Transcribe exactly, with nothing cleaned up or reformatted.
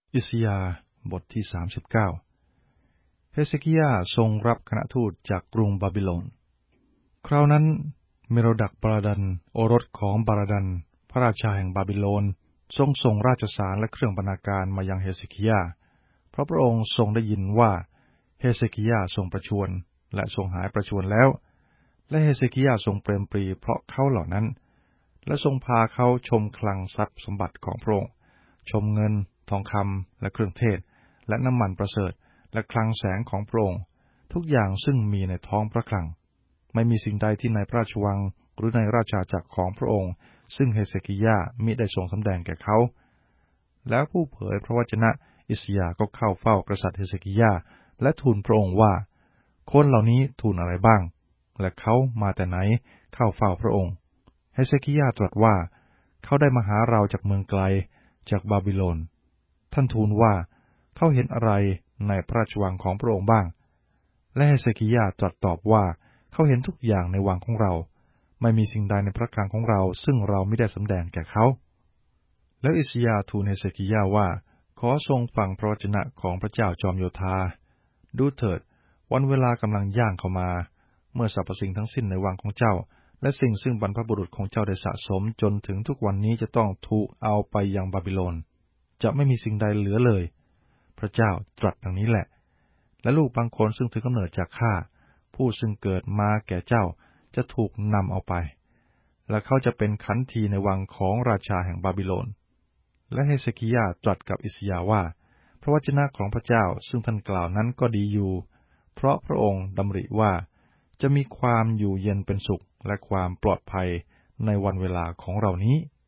อิสยาห์บทที่สามสิบเก้าเฮเซคิยาทรงรับคณะทูตจากกรุงบาบิโลนคราวนั้นเมโรดักบาลาดันโอรสของบาลาดันพระราชาแห่งบาบิโลนทรงส่งราชสารและเครื่องบรรณาการมายังเฮเซคิยาเพราะพระองค์ทรงได้ยินว่าเฮเซคิยาทรงประชวรและทรงหายประชวรแล้วและเฮเซคิยาทรงเปรมปรีเพราะเขาเหล่านั้นและทรงพาเขาชมคลังทรัพย์สมบัติของพระองค์ชมเงินทองคำและเครื่องเทศและน้ำมันประเสริฐและคลังแสงของพระองค์ทุกอย่างซึ่งมีในท้องพระคลังไม่มีสิ่งใดที่ในพระราชวังหรือในราชอาณาจักรของพระองค์ซึ่งเฮเซคิยามิได้ทรงสำแดงแก่เขาแล้วผู้เผยพระวจนะอิสยาห์ก็เข้าเฝ้ากษัตริย์เฮเซคิยาและทูลพระองค์ว่าคนเหล่านี้ทูลอะไรบ้างและเขามาแต่ไหนเข้าเฝ้าพระองค์เฮเซคิยาตรัสว่าเขาได้มาหาเราจากเมืองไกลจากบาบิโลนท่านทูลว่าเขาเห็นอะไรในพระราชวังของพระองค์บ้างและเฮเซคิยาตรัสตอบว่าเขาเห็นทุกอย่างในวังของเราไม่มีสิ่งใดในพระคลังของเราซึ่งเราไม่ได้สำแดงแก่เขาแล้วอิสยาห์ทูลเฮเซคิยาว่าขอทรงฟังพระวจนะของพระเจ้าจอมโยธาดูเถิดวันเวลากำลังย่างเข้ามาเมื่อสรรพสิ่งทั้งสิ้นในวังของเจ้าและสิ่งซึ่งบรรพบุรุษของเจ้าได้สะสมจนถึงทุกวันนี้จะต้องถูกเอาไปยังบาบิโลนจะไม่มีสิ่งใดเหลือเลยพระเจ้าตรัสดังนี้แหละและลูกบางคนซึ่งถือกำเนิดจากข้าผู้ซึ่งเกิดมาแก่เจ้าจะถูกนำเอาไปและเขาจะเป็นขันทีในวังของราชาแห่งบาบิโลนและเฮเซคิยาตรัสกับอิสยาห์ว่าพระวจนะของพระเจ้าซึ่งท่านกล่าวนั้นก็ดีอยู่เพราะพระองค์ดำริว่าจะมีความอยู่เย็นเป็นสุขและความปลอดภัยในวันเวลาของเรานี้